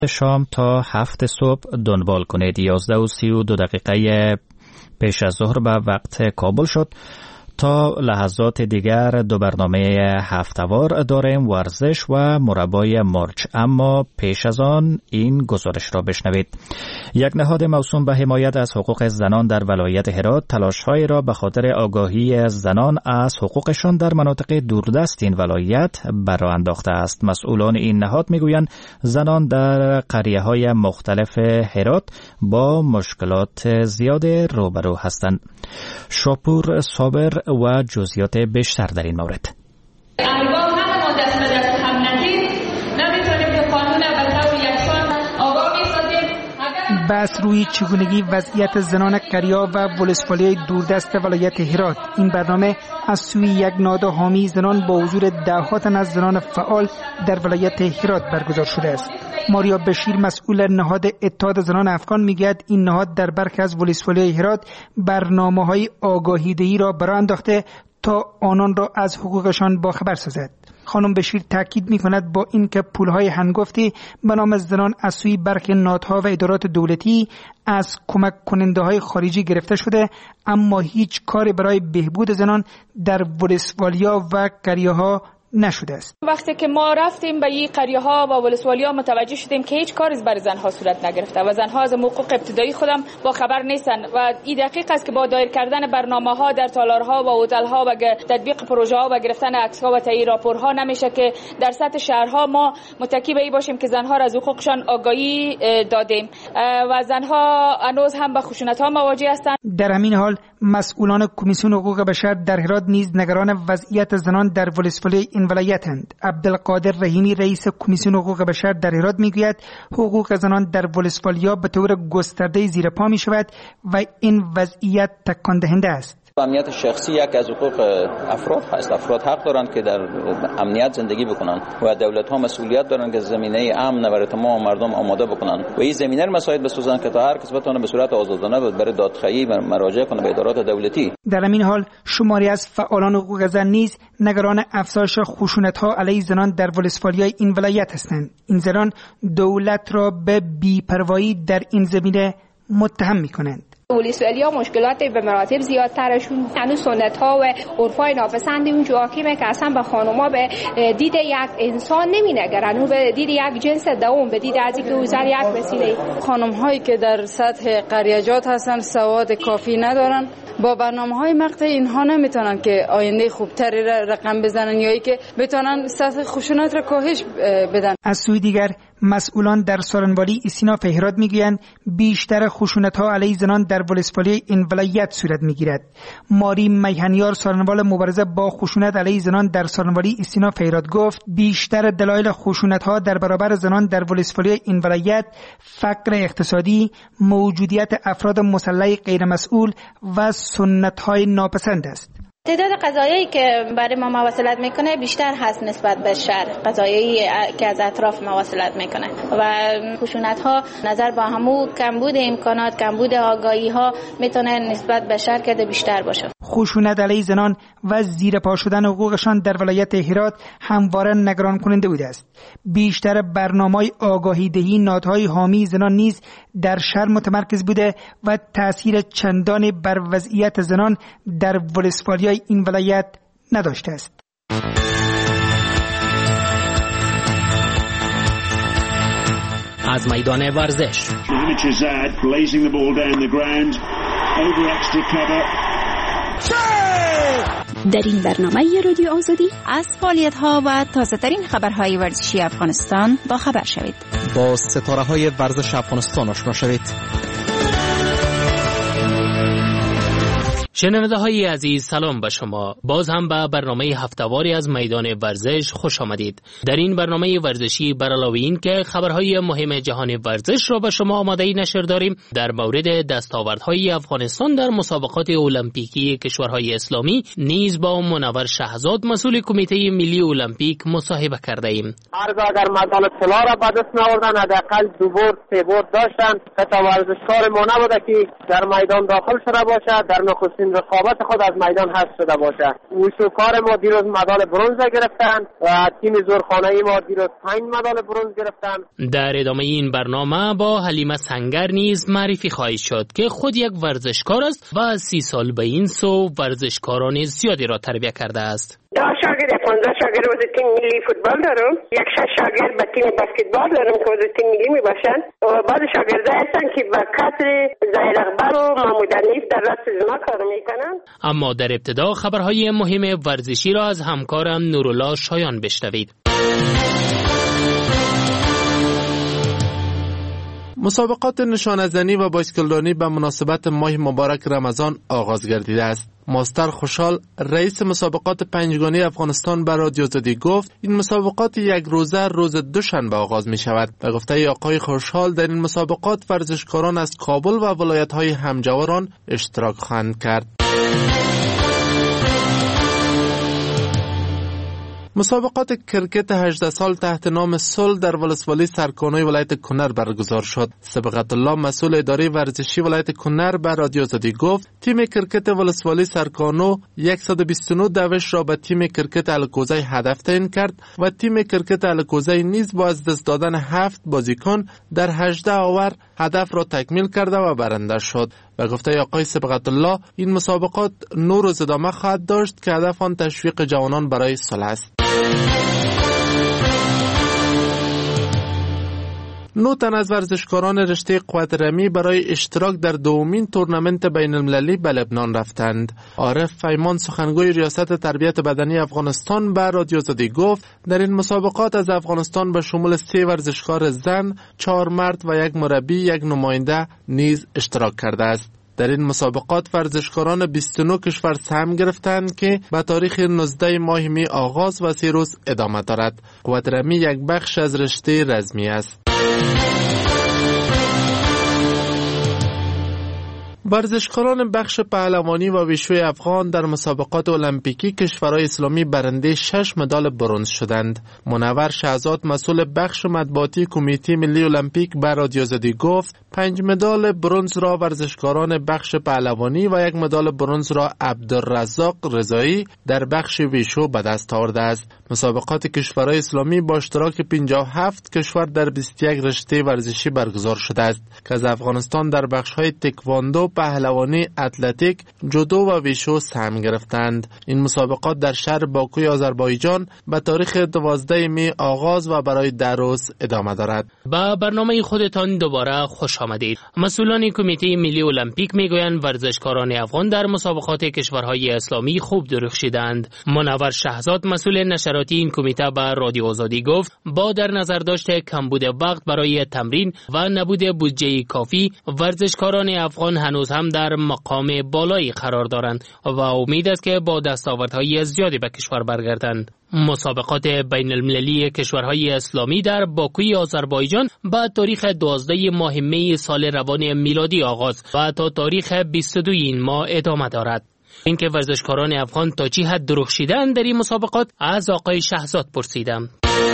شام تا 7 صبح دنبال کنید. 11:32 پیش از ظهر به وقت کابل شد. تا لحظات دیگر دو برنامه هفته‌وار داریم، ورزش و مربای مرج. اما پیش از آن این گزارش را بشنوید. یک نهاد موسوم به حمایت از حقوق زنان در ولایت هرات تلاش‌هایی را به خاطر آگاهی زنان از حقوقشان در مناطق دوردست این ولایت برراه انداخته است. مسئولان این نهاد میگویند زنان در قریه‌های مختلف هرات با مشکلات زیاد روبرو هستند. شاپور صابر و جزئیات بیشتر در این مورد. بحث روی چگونگی وضعیت زنان کریا و ولسوالی دوردست ولایت هرات. این برنامه از سوی یک نهاد حامی زنان با حضور ده‌ها تن از زنان فعال در ولایت هرات برگزار شده است. ماریا بشیر مسئول نهاد اتحاد زنان افغان میگوید این نهاد در برخی از ولسوالی هرات برنامه‌های آگاهی‌دهی را برآورده انداخته تا آنان را از حقوقشان باخبر سازد. خانم بشیر تاکید می‌کند با اینکه پول‌های هنگفتی به نام زنان از سوی برخی نهادها و ادارات دولتی از کمک کننده‌های خارجی گرفته شده، اما هیچ کاری برای بهبود زنان در ولسوالیا و قریه‌ها نشده است. وقتی که ما رفتیم به این قریه ها و ولسوالی ها متوجه شدیم که هیچ کاری برای زنها صورت نگرفته و زنها از حقوق ابتدایی خودم با خبر نیستن و این دقیق است که با دایر کردن برنامه ها در تالارها و هتل ها و تطبیق پروژه ها و گرفتن عکس ها و تایید راپورها نمیشه که در سطح شهرها ما متکی به این باشیم که زنها را از حقوقشان آگاهی دادیم و زنها هنوز هم به خشونت ها مواجه هستند. در همین حال مسئولان کمیسیون حقوق بشر در هرات نیز نگران وضعیت زنان در ولسوالی این ولایتند. عبدالقادر رحیمی رئیس کمیسیون حقوق بشر در هرات میگوید حقوق زنان در ولسوالیا به طور گسترده زیر پا می شود و این وضعیت تکان دهنده است. امنیت شخصی یک از حقوق افراد هست. افراد حق دارند که در امنیت زندگی بکنند و دولت ها مسئولیت دارند که زمینه امن برای تمام مردم آماده بکنند و این زمینه را مساعد بسازند که تا هر کس بتونه به صورت آزادانه برای دادخواهی مراجعه کنه به ادارات دولتی. در همین حال شماری از فعالان حقوق زن نیز نگران افزایش خشونت‌ها علیه زنان در ولسوالی‌های این ولایت هستند. این زنان دولت را به بی‌پروایی در این زمینه متهم می‌کنند. ولسوالی‌ها مشکلات به مراتب زیادترشون هنوز سنت‌ها و عرفای ناپسند اونجا حاکمه که اصلا به خانوما به دید یک انسان نمی‌نگرن، اون به دید یک جنس دوم، به دید از اینکه اوزر یک وسیله. خانم‌هایی که در سطح قریه‌جات هستن سواد کافی ندارن، با برنامه‌های مقطع اینها نمیتونن که آینده خوبتری رقم بزنن یا اینکه بتونن سطح خشونت را کاهش بدن. از سوی دیگر مسئولان در سارنوالی استیناف هرات میگویند بیشتر خشونت‌ها علیه زنان در ولسوالی این ولایت صورت میگیرد. ماری میهنیار سارنوال مبارزه با خشونت علیه زنان در سارنوالی استیناف هرات گفت بیشتر دلایل خشونت‌ها در برابر زنان در ولسوالی این ولایت فقر اقتصادی، موجودیت افراد مسلح غیر مسئول و سنت‌های ناپسند است. تعداد قضایایی که برای ما مواصلت میکنه بیشتر هست نسبت به شهر، قضایایی که از اطراف مواصلت میکنه و خشونت ها نظر با همو کمبود امکانات، کمبود آگاهی ها میتونه نسبت به شهر که بیشتر باشه. خشونت علیه زنان و زیر پا شدن حقوقشان در ولایت هرات همواره نگران کننده بوده است. بیشتر برنامه‌های آگاهی دهی نهادهای حامی زنان نیز در شهر متمرکز بوده و تأثیر چندانی بر وضعیت زنان در ولسوالی این ولایت نداشته است. از میدان ورزش در این برنامه رادیو آزادی از فعالیت‌ها و تازه‌ترین خبرهای ورزشی افغانستان با خبر شوید. با ستاره‌های ورزش افغانستان آشنا شوید. شنونده های عزیز سلام به شما. باز هم به برنامه هفته‌واری از میدان ورزش خوش آمدید. در این برنامه ورزشی بر علاوه این که خبرهای مهم جهان ورزش را به شما آماده نشر داریم، در مورد دستاوردهای افغانستان در مسابقات المپیکی کشورهای اسلامی نیز با منور شهزاد مسئول کمیته ملی المپیک مصاحبه کرده ایم. اگر مدال طلا را به دست نآوردن حداقل 2 برد 3 برد داشتن، تا ورزشکار ما نبوده که در میدان داخل شده باشد. در نخستین این رقابت خود از میدان حذف شده باشه. وشوکار ما دیروز مدال برنز گرفتن و تیم زورخانه‌ای ما دیروز 5 مدال برنز گرفتن. در ادامه این برنامه با حلیمه سنگر نیز معرفی خواهید شد که خود یک ورزشکار است و 30 سال به این سو ورزشکاران زیادی را تربیت کرده است. شاگرد 15 شاگرد از تیم ملی فوتبال دارم، یک شاگرد به تیم بسکتبال دارم که از تیم ملی می باشن و بعد شاگردای هستن که با کسر زهیر اخبر و محمود حنیف در رأس زما کار میکنن. اما در ابتدا خبرهای مهم ورزشی را از همکارم نورالله شایان بشنوید. مسابقات نشانه‌زنی و بایسکلرانی به مناسبت ماه مبارک رمضان آغاز گردیده است. ماستر خوشحال رئیس مسابقات پنجگانه افغانستان به رادیو آزادی گفت این مسابقات یک روزه روز دوشنبه آغاز می شود. به گفته آقای خوشحال در این مسابقات ورزشکاران از کابل و ولایت‌های همجواران اشتراک خواهند کرد. مسابقات کرکت 18 سال تحت نام صلح در ولسوالی سرکانوی ولایت کنر برگزار شد. سبقت الله مسئول اداره ورزشی ولایت کنر به رادیو آزادی گفت تیم کرکت ولسوالی سرکانو 129 دوش را به تیم کرکت الکوزی هدف تعیین کرد و تیم کرکت الکوزی نیز با از دست دادن 7 بازیکن در 18 آور هدف را تکمیل کرده و برنده شد. به گفته آقای سبقت الله این مسابقات 9 روز ادامه خواهد داشت که هدف آن تشویق جوانان برای صلح است. 9 تن از ورزشکاران رشته قوت رمی برای اشتراک در دومین تورنمنت بین المللی به لبنان رفتند. عارف فیمان سخنگوی ریاست تربیت بدنی افغانستان به رادیو آزادی گفت در این مسابقات از افغانستان به شمول 3 ورزشکار زن، 4 مرد و 1 مربی، 1 نماینده نیز اشتراک کرده است. در این مسابقات ورزشکاران 29 کشور سهم گرفتند که به تاریخ 19 ماه می آغاز و 3 روز ادامه دارد. قوت رمی یک بخش از رشته رزمی است. ورزشکاران بخش پهلوانی و وشوی افغان در مسابقات المپیکی کشورهای اسلامی برنده 6 مدال برنز شدند. منور شهزاد مسئول بخش مطبوعاتی کمیته ملی المپیک به رادیو آزادی گفت 5 مدال برنز را ورزشکاران بخش پهلوانی و 1 مدال برنز را عبدالرزاق رضایی در بخش وشو به دست آورده است. مسابقات کشورهای اسلامی با اشتراک 57 کشور در 21 رشته ورزشی برگزار شده است که از افغانستان در بخش‌های تکواندو، پهلوانی، اتلتیک، جودو و ویشو سهم گرفتند. این مسابقات در شهر باکوی آذربایجان به تاریخ 12 می آغاز و برای 10 روز ادامه دارد. با برنامه خودتان دوباره خوش آمدید. مسئولان کمیته ملی المپیک میگویند ورزشکاران افغان در مسابقات کشورهای اسلامی خوب درخشیدند. منور شهزاد مسئول نشراتی این کمیته به رادیو آزادی گفت با در نظر داشت کمبود وقت برای تمرین و نبود بودجه کافی ورزشکاران افغان هنوز هم در مقام بالایی قرار دارند و امید است که با دستاوردهای زیادی به کشور برگردند. مسابقات بین المللی کشورهای اسلامی در باکوی آذربایجان با تاریخ 12 ماه می سال روان میلادی آغاز و تا تاریخ 22 این ماه ادامه دارد. اینکه ورزشکاران افغان تا چه حد درخشیدند در این مسابقات از آقای شهزاد پرسیدم.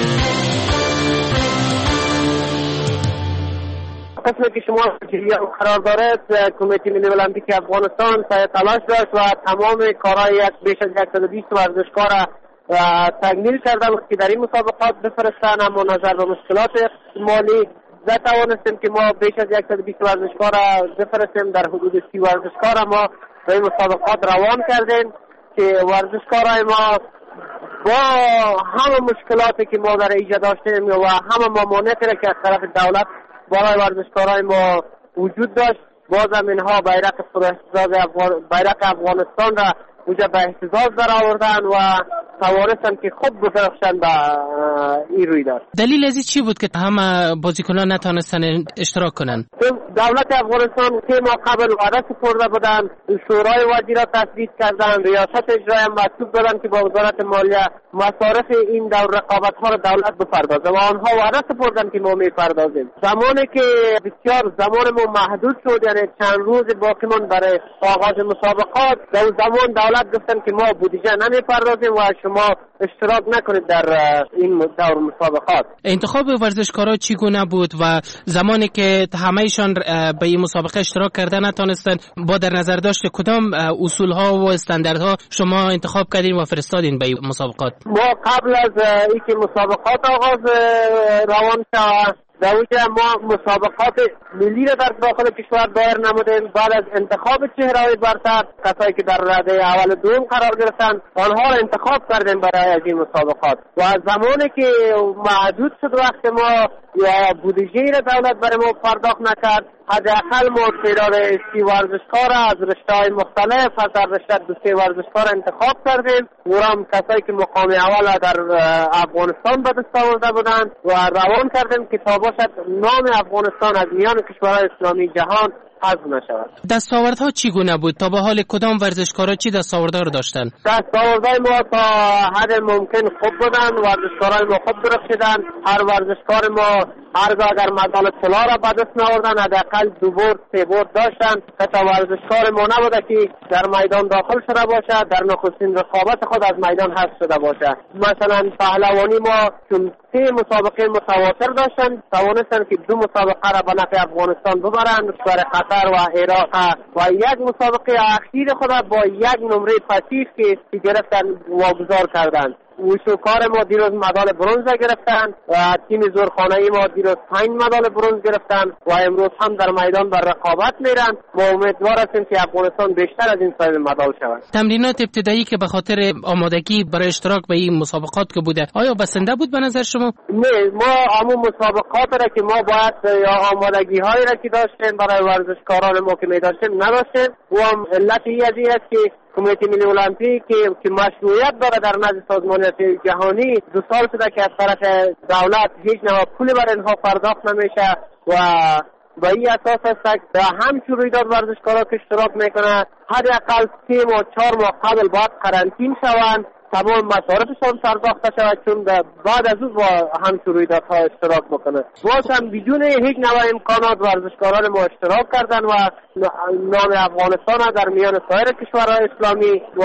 قسمی که شما قرار دارد کمیته ملی المپیک افغانستان سعی تلاش داشت و تمام کارهای بیش از 120 ورزشکار تکمیل کردن که در این مسابقات بفرستن، اما نظر به مشکلات مالی توانستیم که ما بیش از 120 ورزشکار بفرستیم. در حدود 30 ورزشکار ما به این مسابقات روان کردیم که ورزشکارای ما با همه مشکلاتی که ما در ایجاد داشتیم و همه ممانعاتی که از طرف دولت برای ورزشکارای ما وجود داشت، باز هم اینها بیرق افغانستان را اونجا به اهتزاز در آوردن و توانستن که خود بدرخشن به این رویداد. دلیل ازی چی بود که همه بازیکنان نتونستن اشتراک کنن؟ دولت افغانستان که ما قبل وعده سپرده بودن، شورای وزیر را تثبیت کردن، ریاست اجرایی مکتوب دادن که با وزارت مالیه مصارف این دور رقابت ها را دولت بپردازه و آنها وعده سپردن که ما میپردازیم. زمانی که بسیار زمان ما محدود شد، یعنی چند روز باقی ماند برای آغاز مسابقات، در زمان دولت گفتن که ما بودجه نمیپردازیم و شما اشتراک نکنید در این دور مسابقات. انتخاب ورزشکارا چگونه بود و زمانی که همه‌شان به این مسابقه اشتراک کرده نتونستن، با در نظر داشت کدام اصولها و استانداردها شما انتخاب کردین و فرستادین به این مسابقات؟ ما قبل از اینکه مسابقات آغاز روان شود در اونجا ما مسابقات ملی را در داخل کشور دایر نمودیم. بعد از انتخاب چهره‌های برتر، کسایی که در رده اول دوم قرار گرفتن، آنها را انتخاب کردیم برای از این مسابقات. و از زمانی که محدود شد وقت ما یا بودجه را دولت برای ما پرداخت نکرد، حداقل ما تعداد 30 ورزشکار از رشته‌های مختلف از رشته 2-3 ورزشکار انتخاب کردیم. اونم کسایی که مقام اول در افغانستان به دست آورده بودند و روان کردیم که تا باشد نام افغانستان از میان کشورهای اسلامی جهان حذف نشود. دستاوردها چگونه بود؟ تا به حال کدام ورزشکارا چی دستاوردها رو داشتن؟ دستاوردهای ما تا حد ممکن خوب بودن. ورزشکارای ما خوب درخشیدن. هر ورزشکار ما هرگاه اگر مدال طلا را به دست نآوردن حداقل 2 برد 3 برد داشتن. تا ورزشکار ما نبوده که در میدان داخل شده باشد، در نخستین رقابت خود از میدان حذف شده باشد. مثلا پهلوانی ما چون 3 مسابقه متواتر داشتن، توانستن که 2 مسابقه را به نفع افغانستان ببرند، کشور قطر و عراق، و 1 مسابقه اخیر خود با 1 نمره پسیف که گرفتن واگذار کردند. وشوکار ما دیروز مدال برنز گرفتن و تیم زورخانه‌ای ما دیروز 5 مدال برنز گرفتن و امروز هم در میدان بر رقابت میرن. ما امیدوار هستیم که افغانستان بیشتر از این صاحب مدال شود. تمرینات ابتدایی که به خاطر آمادگی برای اشتراک به این مسابقات که بوده، آیا بسنده بود به نظر شما؟ نه، ما همون مسابقات را که ما باید یا آمادگی هایی را که داشتیم برای ورزشکاران ما که می داشتیم نداشتیم. و هم علت این است که کمیته ملی المپیک که مشروعیت داره در نزد سازمان جهانی 2 سال شده که از طرف دولت هیچ نوع پولی برای اینها پرداخت نمیشه و به این اساس است که همچون رویداد ورزشکارا که اشتراک میکنه حداقل 3 ماه 4 ماه قبل باید قرنطین شوند، تمام مصارفشان پرداخته شود، چون بعد از او با همچون رویدادها اشتراک بکنه. باز هم بدون هیچ نوع امکانات ورزشکاران ما اشتراک کردن و نام افغانستان در میان سایر کشورهای اسلامی و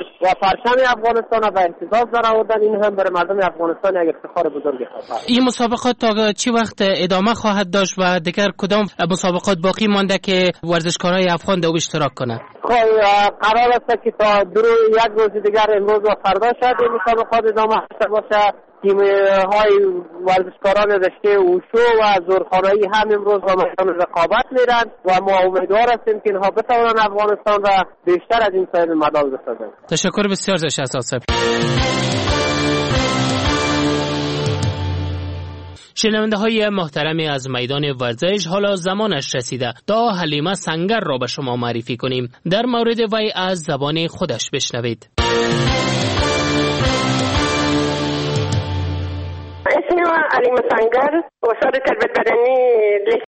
پرچم افغانستان به اهتزاز در آوردن. این هم برای مردم افغانستان یک افتخار بزرگی است. این مسابقات تا چی وقت ادامه خواهد داشت و دیگر کدام مسابقات باقی مانده که ورزشکارای افغان در اشتراک کنند؟ قرار است که تا 1 روز دیگر امروز و فردا شاید این مسابقات ادامه باشه. تیم‌های ورزشکاران رشته وشو و زورخانه‌ای هم امروز با میدان رقابت میرن و ما امیدوار هستیم که اینها بتوانند افغانستان را بیشتر از این سایر مدال بسازند. تشکر بسیار از شهزاد. شنونده های محترمی از میدان ورزش، حالا زمانش رسیده تا حلیمه سنگر را به شما معرفی کنیم. در مورد وی از زبان خودش بشنوید. اسمي حليمة سنگر، استاد تربیت بدنی